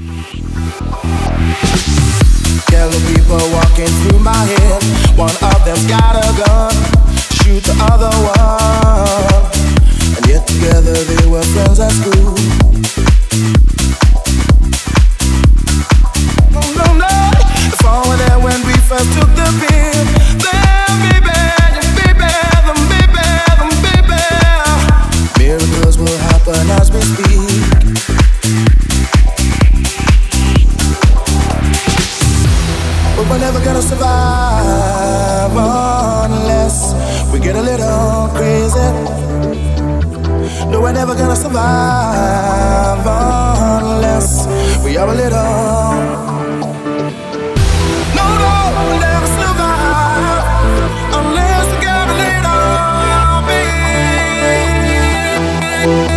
Yellow people walking through my head. One of them's got a gun. Shoot the other one. And yet together they were friends at school. No, no, no. If all were there when we first took the pill. Then baby, baby. Miracles will happen as we speak. But we're never gonna survive unless we get a little crazy. No, we're never gonna survive unless we are a little. No, we'll never survive unless we get a little bit.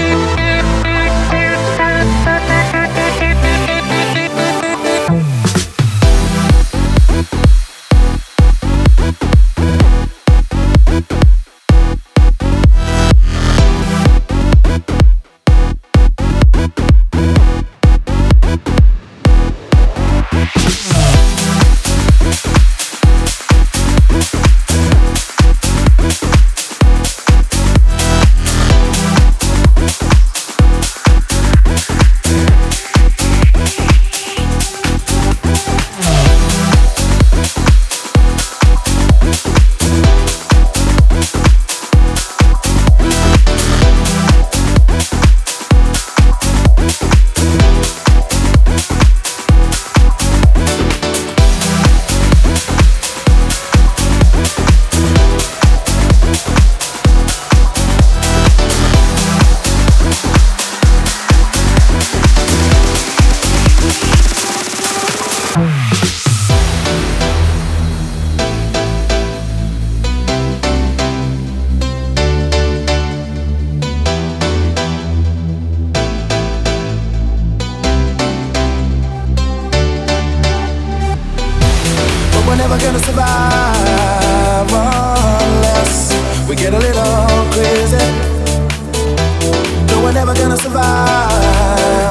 We're never gonna survive unless we get a little crazy. No, we're never gonna survive